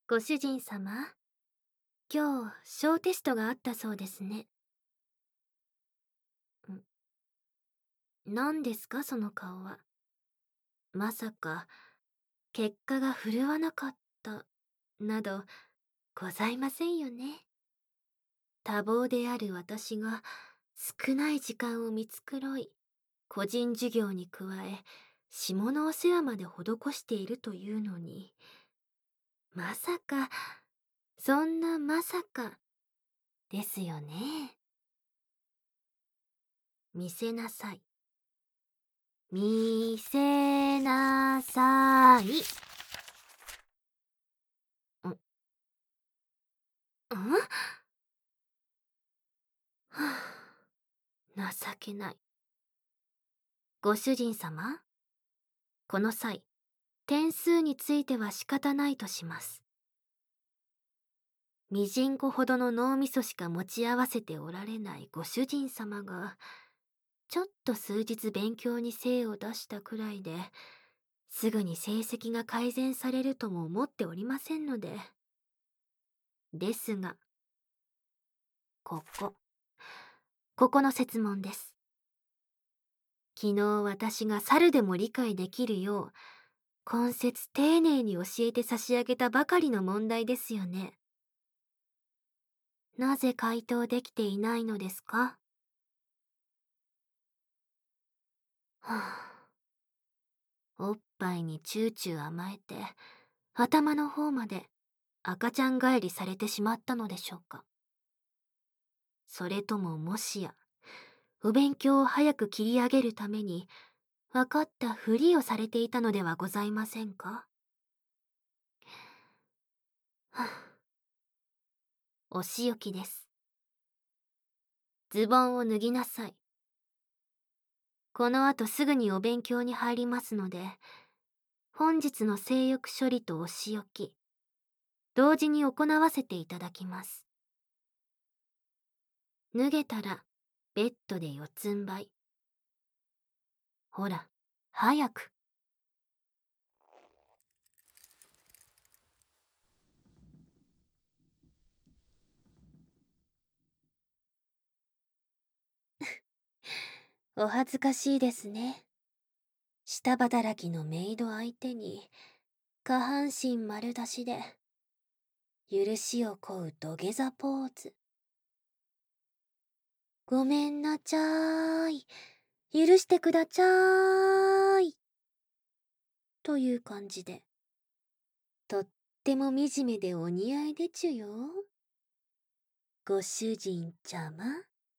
ご主人様、今日、小テストがあったそうですね。何ですか、その顔は。まさか、結果が振るわなかった、など、ございませんよね。多忙である私が、少ない時間を見繕い、個人授業に加え、下のお世話まで施しているというのに、まさか、そんなまさか、ですよね。見せなさい。見せなさい。んはあ、情けない。ご主人様、この際、点数については仕方ないとします。みじんこほどの脳みそしか持ち合わせておられないご主人様が、ちょっと数日勉強に精を出したくらいで、すぐに成績が改善されるとも思っておりませんので。ですが、ここの設問です。昨日私が猿でも理解できるよう、今節丁寧に教えて差し上げたばかりの問題ですよね。なぜ回答できていないのですか？はあ、おっぱいにチューチュー甘えて、頭の方まで赤ちゃん返りされてしまったのでしょうか。それとももしや、お勉強を早く切り上げるために、分かったふりをされていたのではございませんか？はあ、お仕置きです。ズボンを脱ぎなさい。この後すぐにお勉強に入りますので、本日の性欲処理とお仕置き、同時に行わせていただきます。脱げたら、ベッドで四つん這い。ほら、早く。お恥ずかしいですね。下働きのメイド相手に、下半身丸出しで、許しを請う土下座ポーズ。ごめんなちゃーい。許してくだちゃーい。という感じで。とっても惨めでお似合いでちゅよ。ご主人ちゃま。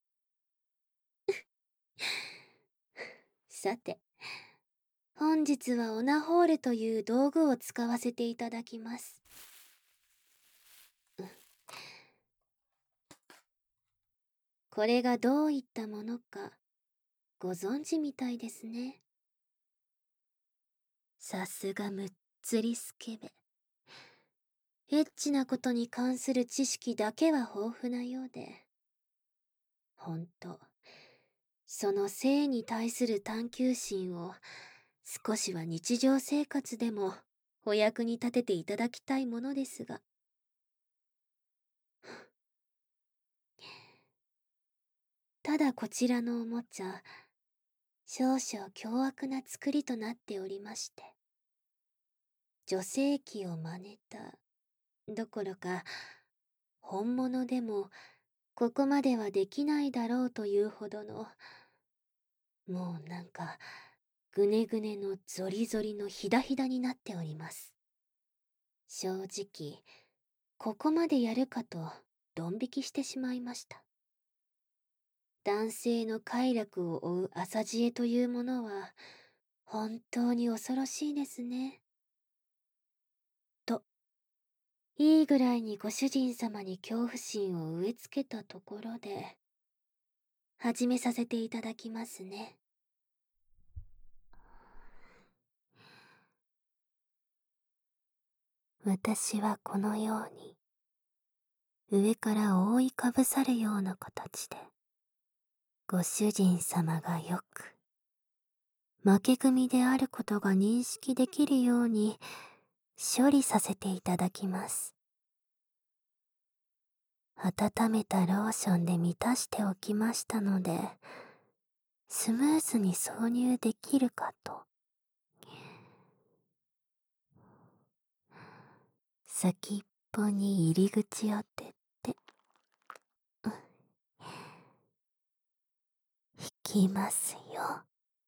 さて、本日はオナホールという道具を使わせていただきます。これがどういったものか、ご存知みたいですね。さすがむっつりスケベ。エッチなことに関する知識だけは豊富なようで。ほんと、その性に対する探求心を少しは日常生活でもお役に立てていただきたいものですが。ただこちらのおもちゃ、少々凶悪な作りとなっておりまして。女性器を真似た、どころか、本物でもここまではできないだろうというほどの、もうなんか、ぐねぐねのゾリゾリのひだひだになっております。正直、ここまでやるかと、ドン引きしてしまいました。男性の快楽を追う朝知恵というものは、本当に恐ろしいですね。と、いいぐらいにご主人様に恐怖心を植え付けたところで、始めさせていただきますね。私はこのように、上から覆いかぶさるような形で、ご主人様がよく、負け組であることが認識できるように処理させていただきます。 温めたローションで満たしておきましたので、スムーズに挿入できるかと。先っぽに入り口を当てて、引きますよ。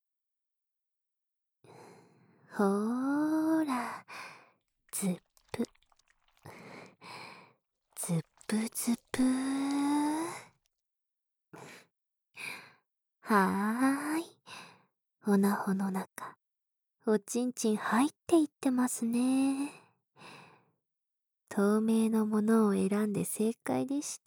ほーら、ズップ、ズップズプー。はーい。おなほの中、おちんちん入っていってますね。透明のものを選んで正解でした。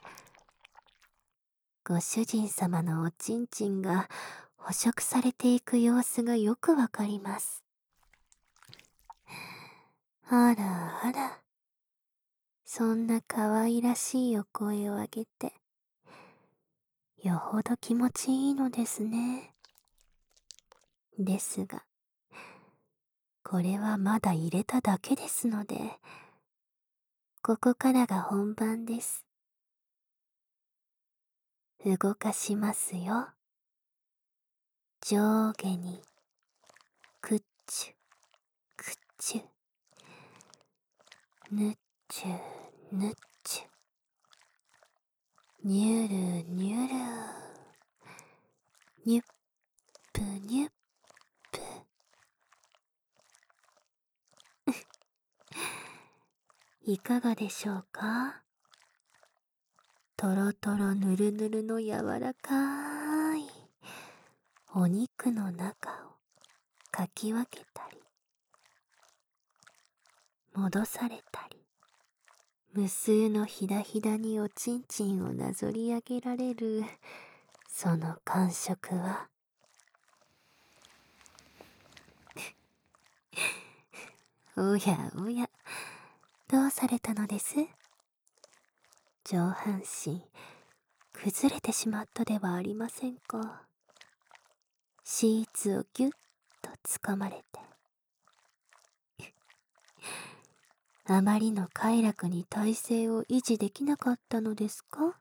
ご主人様のおちんちんが捕食されていく様子がよくわかります。あらあら、そんな可愛らしいお声を上げて、よほど気持ちいいのですね。ですが、これはまだ入れただけですので、ここからが本番です。動かしますよ。上下に、くっちゅ、くっちゅ、ぬっちゅ、ぬっちゅ、にゅるにゅる、にゅっぷにゅっぷ。いかがでしょうか？とろとろぬるぬるの柔らかいお肉の中をかき分けたり、戻されたり、無数のひだひだにおちんちんをなぞり上げられる、その感触は、おやおや、どうされたのです？上半身、崩れてしまったではありませんか。シーツをぎゅっとつかまれて。あまりの快楽に体勢を維持できなかったのですか？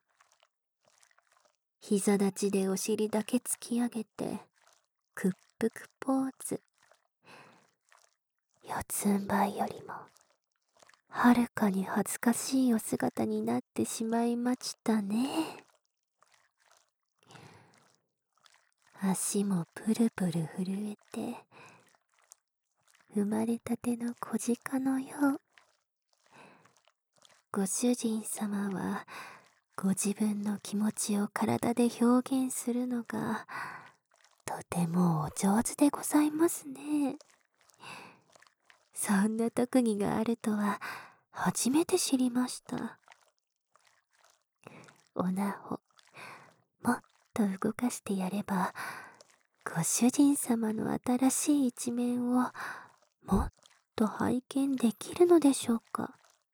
膝立ちでお尻だけ突き上げて、屈服ポーズ。四つん這いよりも、はるかに恥ずかしいお姿になってしまいましたね。足もプルプル震えて、生まれたての小鹿のよう。ご主人様は、ご自分の気持ちを体で表現するのが、とてもお上手でございますね。そんな特技があるとは、初めて知りました。おなほ、もっと動かしてやれば、ご主人様の新しい一面を、もっと拝見できるのでしょうか。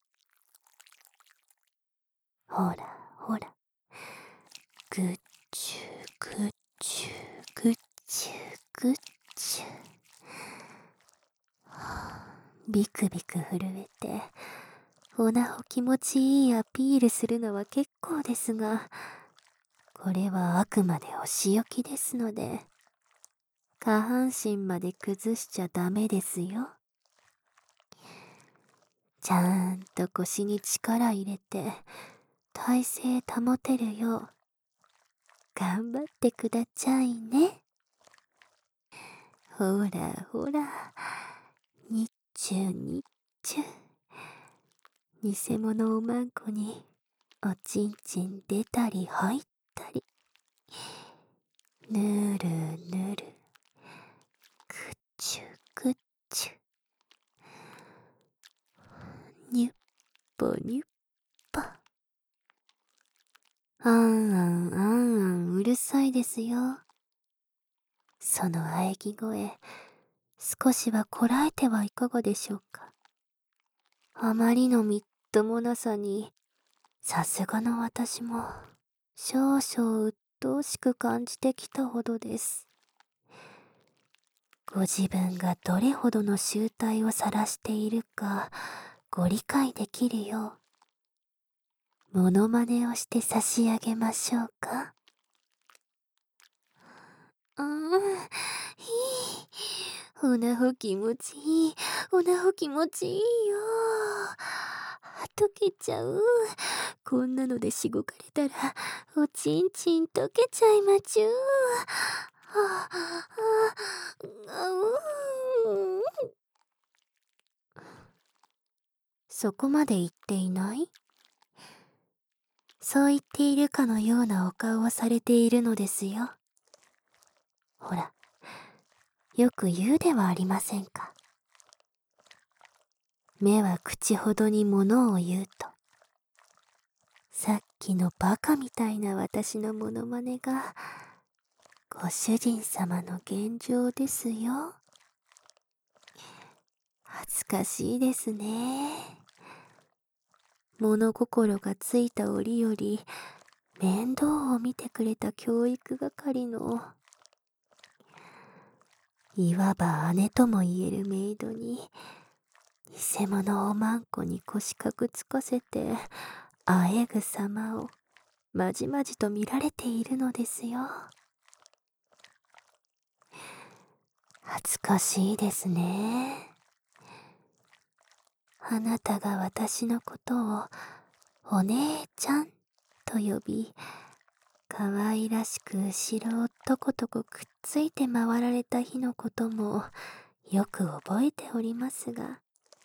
ほらほら、ぐっちゅぐっちゅぐっちゅぐっちゅ。ビクビク震えて、おなほ気持ちいいアピールするのは結構ですが、これはあくまでお仕置きですので、下半身まで崩しちゃダメですよ。ちゃんと腰に力入れて、体勢保てるよう、頑張ってくだちゃいね。ほらほら、日中日中。偽物おまんこに、おちんちん出たり入ったり。ぬるぬる、くっちゅくっちゅ。にゅっぽにゅっぽ。あんあんあんあんうるさいですよ。その喘ぎ声、少しはこらえてはいかがでしょうか。あまりのみっともなさに、さすがの私も、少々鬱陶しく感じてきたほどです。ご自分がどれほどの醜態を晒しているか、ご理解できるよモノマネをして差し上げましょうか。おなほ気持ちいい。おなほ気持ちいいよ。溶けちゃう。こんなのでしごかれたら、おちんちん溶けちゃいまちゅそこまで言っていない？そう言っているかのようなお顔をされているのですよ。ほら、よく言うではありませんか。目は口ほどにものを言うと。さっきのバカみたいな私のモノマネが、ご主人様の現状ですよ。恥ずかしいですね。物心がついた折より、面倒を見てくれた教育係の、いわば姉とも言えるメイドに、偽物をマンコに腰かくつかせて、あえぐ様をまじまじと見られているのですよ。恥ずかしいですね。あなたが私のことをお姉ちゃんと呼び、可愛らしく後ろをとことこくっついて回られた日のこともよく覚えておりますが、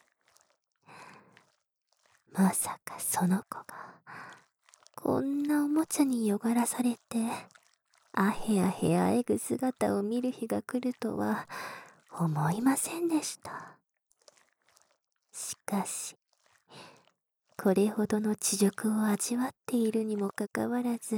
まさかその子がこんなおもちゃによがらされてあへあへあえぐ姿を見る日が来るとは思いませんでした。しかしこれほどの恥辱を味わっているにもかかわらず、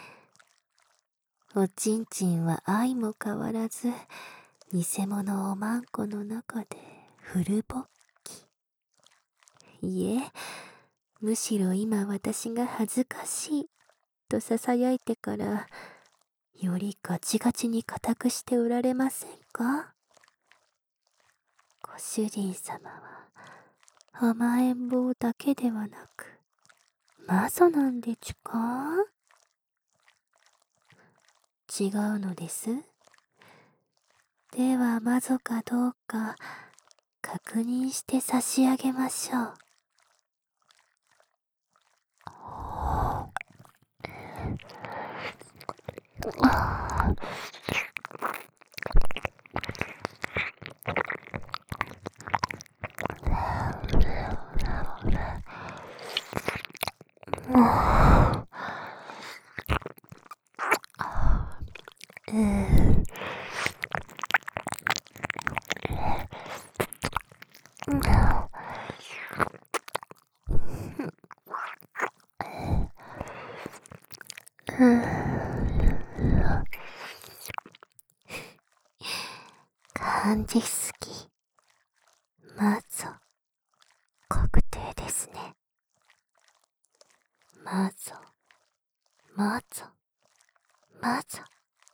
おちんちんは相も変わらず偽物おまんこの中でフル勃起。いえ、むしろ今私が恥ずかしいと囁いてからよりガチガチに固くしておられませんか。ご主人様は甘えん坊だけではなく魔女なんでちゅか。違うのです。では魔女かどうか確認して差し上げましょう。感じすぎ。魔女確定ですね。魔女魔女魔女。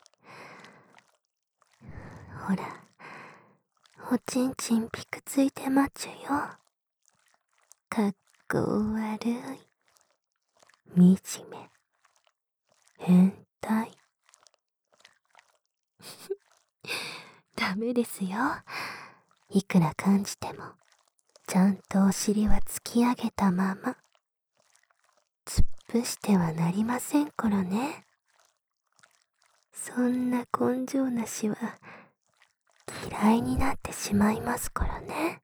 ほら、おちんちんピクついてまちゅよ。かっこ悪い。惨め。変態。ダメですよ。いくら感じても、ちゃんとお尻は突き上げたまま。突っ伏してはなりませんからね。そんな根性なしは嫌いになってしまいますからね。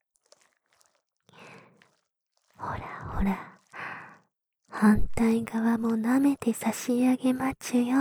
ほらほら、反対側も舐めて差し上げまちゅよ。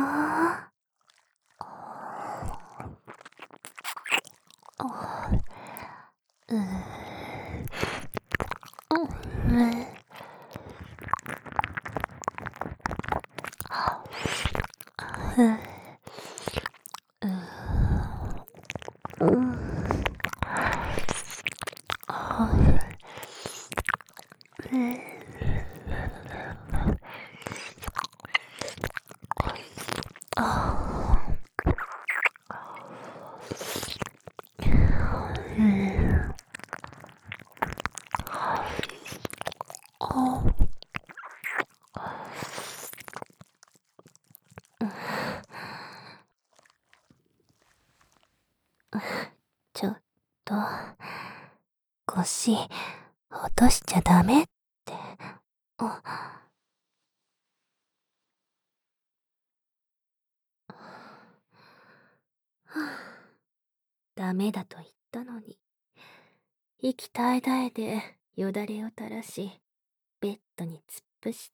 腰、落としちゃダメって。あ、ダメだと言ったのに。息絶え絶えでよだれを垂らし、ベッドに突っ伏して。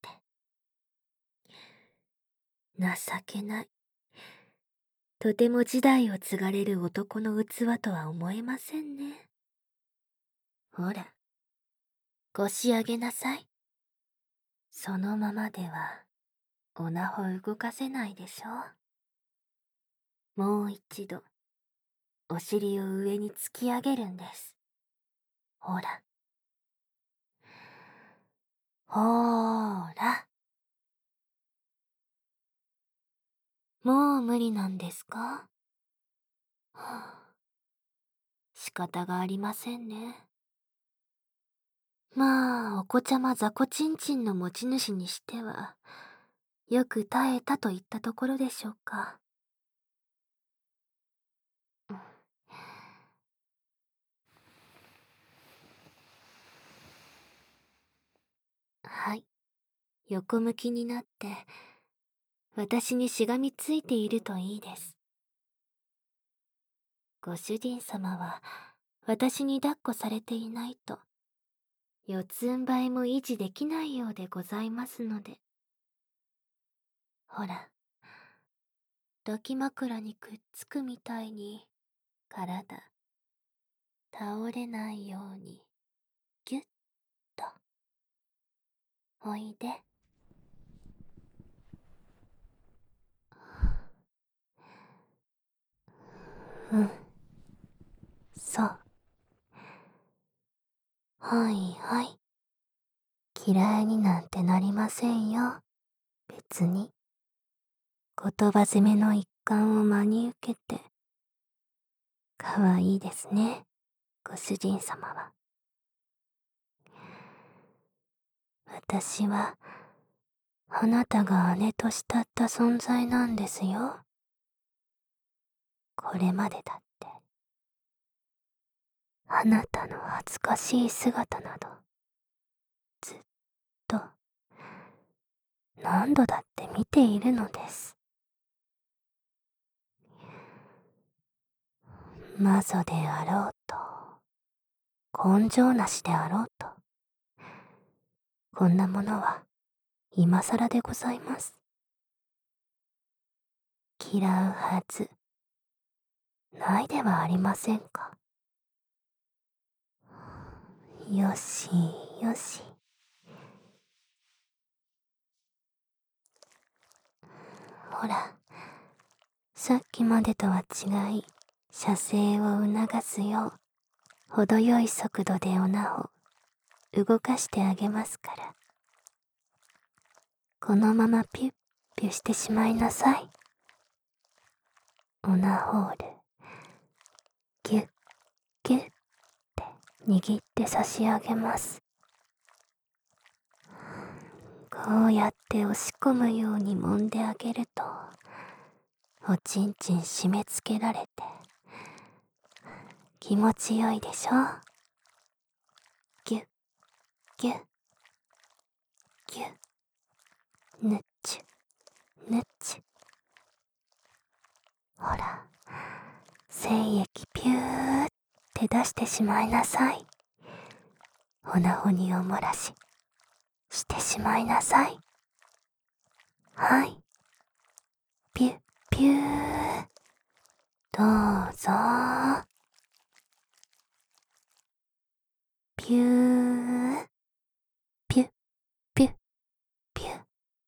情けない。とても時代を継がれる男の器とは思えませんね。ほら、腰上げなさい。そのままでは、おなほ動かせないでしょ。もう一度、お尻を上に突き上げるんです。ほら。ほーら。もう無理なんですか？はあ、仕方がありませんね。まあ、お子ちゃま雑魚ちんちんの持ち主にしては、よく耐えたといったところでしょうか。はい。横向きになって、私にしがみついているといいです。ご主人様は、私に抱っこされていないと、四つん這いも維持できないようでございますので。ほら、抱き枕にくっつくみたいに、体、倒れないように、ぎゅっと。おいで。うん。そう。はいはい。嫌いになんてなりませんよ。別に。言葉攻めの一環を真に受けて。かわいいですね、ご主人様は。私は、あなたが姉と慕った存在なんですよ。これまでだって。あなたの恥ずかしい姿など、ずっと、何度だって見ているのです。マゾであろうと、根性なしであろうと、こんなものは今更でございます。嫌うはず、ないではありませんか。よしよし。ほら、さっきまでとは違い、射精を促すよう、程よい速度でおなを動かしてあげますから。このままピュッピュしてしまいなさい。オナホール、ギュッギュッって握って差し上げます。こうやって押し込むように揉んであげると、おちんちん締め付けられて、気持ちよいでしょ。ギュッギュッギュッ、ぬっちゅぬっちゅ。ほら、精液ピューって出してしまいなさい。おなほにお漏らししてしまいなさい。はい、ピュッピュー、どうぞ。ピュー、ピュッピュッピュッ。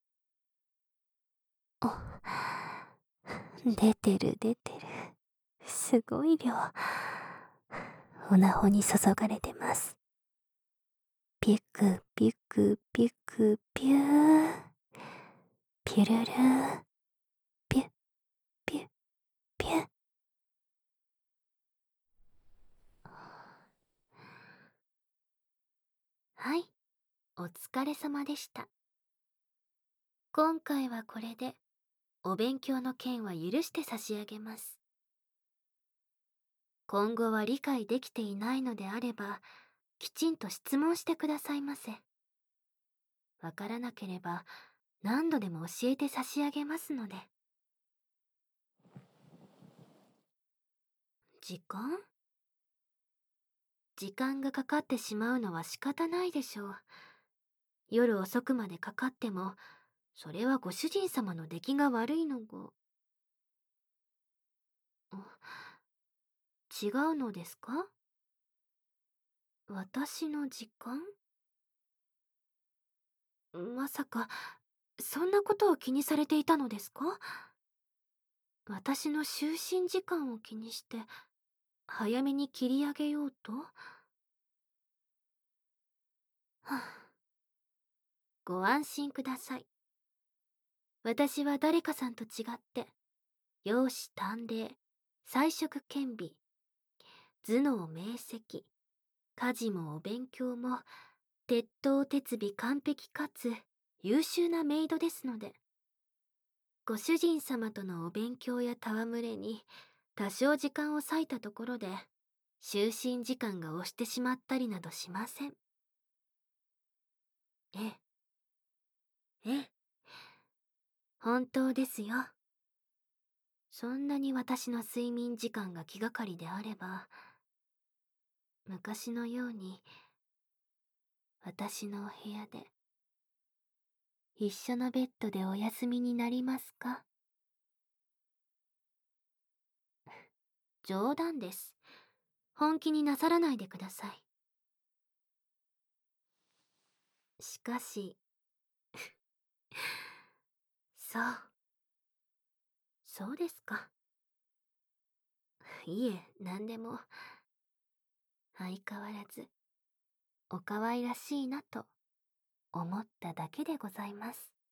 お、出てる出てる。すごい量。おなほに注がれてます。ピュクピュクピュクピュー、ピュルルー、ピュッピュッピュッ。はい、お疲れ様でした。今回はこれで、お勉強の件は許して差し上げます。今後は理解できていないのであれば、 きちんと質問してくださいませ。わからなければ何度でも教えて差し上げますので。時間がかかってしまうのは仕方ないでしょう。夜遅くまでかかっても、それはご主人様の出来が悪いのが。違うのですか？私の時間？まさか、そんなことを気にされていたのですか？私の就寝時間を気にして、早めに切り上げようと？はあ、ご安心ください。私は誰かさんと違って、容姿端麗、才色兼備、頭脳明晰、家事もお勉強も、鉄頭鉄尾完璧かつ優秀なメイドですので、ご主人様とのお勉強や戯れに多少時間を割いたところで、就寝時間が押してしまったりなどしません。ええ、ええ、本当ですよ。そんなに私の睡眠時間が気がかりであれば、昔のように私のお部屋で一緒のベッドでお休みになりますか？冗談です。本気になさらないでください。しかし、そう、そうですか。いえ、何でも、相変わらず、お可愛らしいなと思っただけでございます。